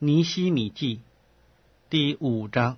尼希米记第5章。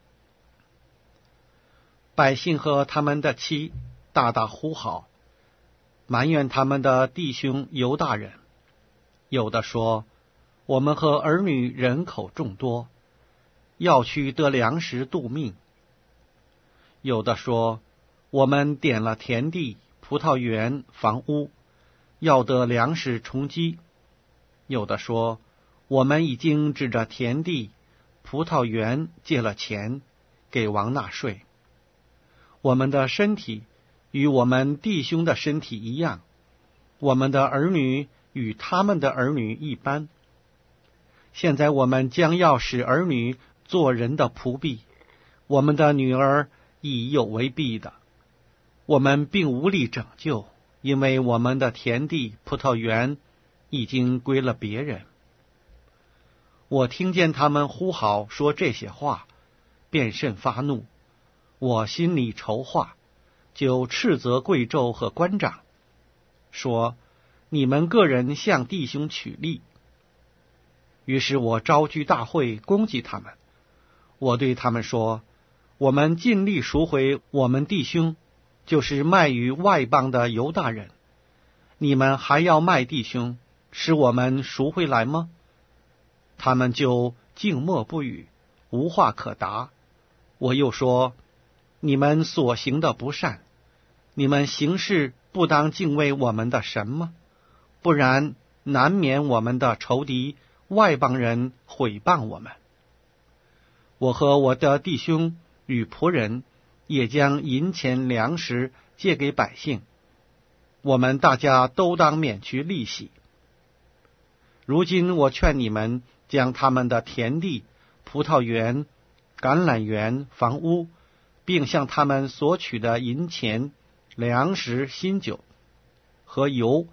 百姓和他们的妻大大呼号，埋怨他们的弟兄犹大人。有的说，我们和儿女人口众多，要去得粮食度命。有的说，我们点了田地、葡萄园、房屋，要得粮食充饥。有的说，我们已经指着田地、葡萄园借了钱，给王纳税。我们的身体与我们弟兄的身体一样，我们的儿女与他们的儿女一般。现在我们将要使儿女做人的仆婢，我们的女儿已有为婢的。我们并无力拯救，因为我们的田地、葡萄园已经归了别人。我听见他们呼号说这些话，便甚发怒。我心里筹划，就斥责贵胄和官长，说：你们个人向弟兄取利。于是我召聚大会，攻击他们。我对他们说：我们尽力赎回我们弟兄，就是卖与外邦的犹大人。你们还要卖弟兄，使我们赎回来吗？他们就静默不语，无话可答。我又说：你们所行的不善，你们行事不当敬畏我们的神吗？不然难免我们的仇敌外邦人毁谤我们。我和我的弟兄与仆人也将银钱粮食借给百姓，我们大家都当免去利息。如今我劝你们将他们的田地、葡萄园、橄榄园、房屋，并向他们所取的银钱、粮食、新酒和油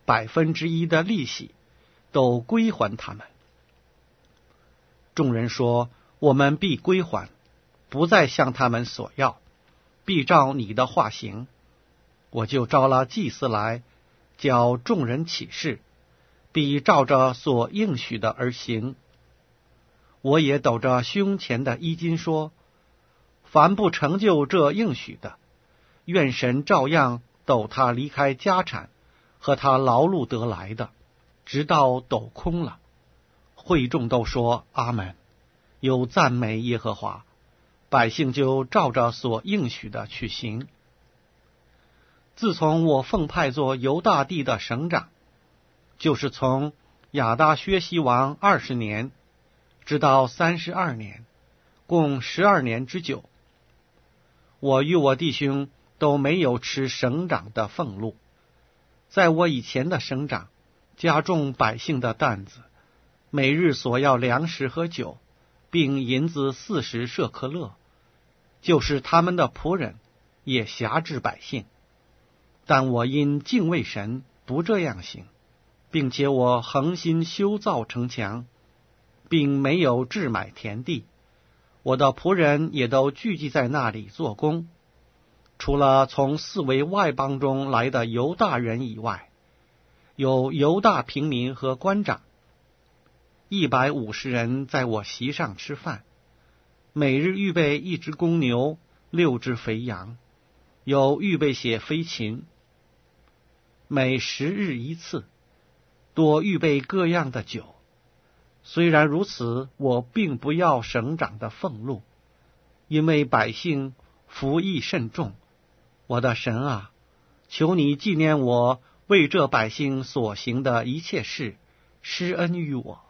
1%的利息，都归还他们。众人说：我们必归还，不再向他们索要，必照你的话行。我就招了祭司来，叫众人起誓，必照着所应许的而行。我也抖着胸前的衣襟说：凡不成就这应许的，愿神照样抖他离开家产和他劳碌得来的，直到抖空了。会众都说阿们，又赞美耶和华。百姓就照着所应许的去行。自从我奉派做犹大地的省长，就是从亚达薛西王20年直到32年，共12年之久，我与我弟兄都没有吃省长的俸禄。在我以前的省长加重百姓的担子，每日所要粮食和酒，并银子40舍克勒，就是他们的仆人也辖制百姓。但我因敬畏神，不这样行，并且我恒心修造城墙，并没有置买田地。我的仆人也都聚集在那里做工，除了从4围外邦中来的犹大人以外，有犹大平民和官长150人在我席上吃饭，每日预备1只公牛、6只肥羊，有预备些飞禽，每10日一次，多预备各样的酒。虽然如此，我并不要省长的俸禄，因为百姓服役甚重。我的神啊，求你纪念我为这百姓所行的一切事，施恩于我。